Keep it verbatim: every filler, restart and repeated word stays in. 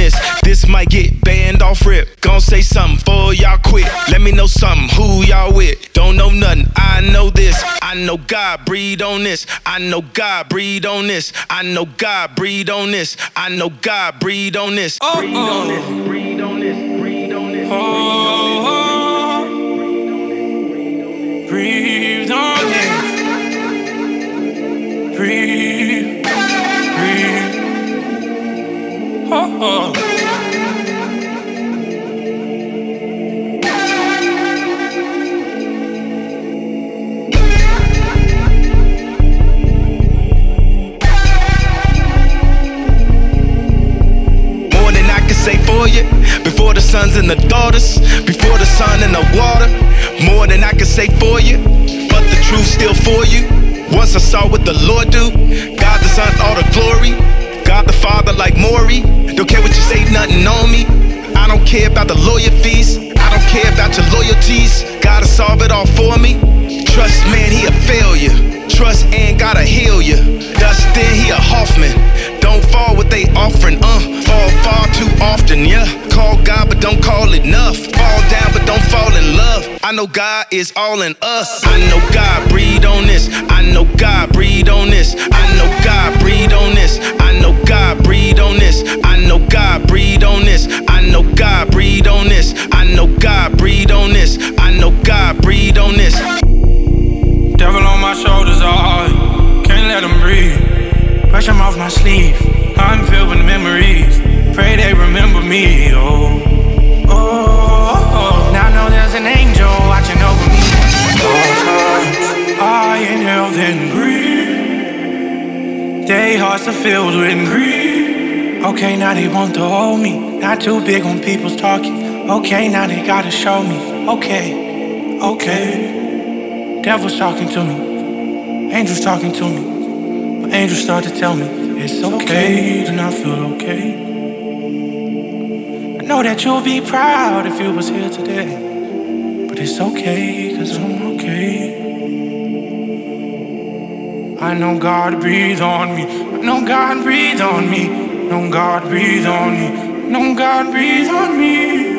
this. This might get banned off rip. Gon' say something before y'all quit. Let me know something, who y'all with. Don't know nothing, I know this. I know God breathe on this. I know God breathe on this. I know God breathe on this. I know God breathe on this. Oh, breathe oh. on this. Breathe on this. Breathe on this. Oh, oh. Breathe on this. Breathe. Breathe. Oh, oh. Say for you, before the sons and the daughters, before the sun and the water, more than I can say for you, but the truth still for you. Once I saw what the Lord do, God the Son, all the glory, God the Father like Maury. Don't care what you say, nothing on me. I don't care about the lawyer fees, I don't care about your loyalties. Gotta solve it all for me. Trust man, he a failure. Trust and gotta heal you. Dustin, he a Hoffman. Don't fall what they offering, uh fall far too often, yeah. Call God but don't call it enough. Fall down but don't fall in love. I know God is all in us. I know God breathe on this. I know God breathe on this. I know God breathe on this. I know God breathe on this. I know God breathe on this. I know God breathe on this. I know God breathe on this. I know God breathe on this. Devil on my shoulders, oh, can't let him breathe. Brush him off my sleeve, I'm filled with memories. Pray they remember me, oh, oh, oh. Now I know there's an angel watching over me. All times, I inhale then breathe. Their hearts are filled with greed. Okay, now they want to hold me. Not too big on people's talking. Okay, now they gotta show me. Okay, okay. Devil's talking to me, angels talking to me. But angels start to tell me it's okay, and I feel okay. I know that you'll be proud if you was here today, but it's okay, cause I'm okay. I know God breathe on me. I know God breathe on me. I know God breathe on me. I know God breathe on me.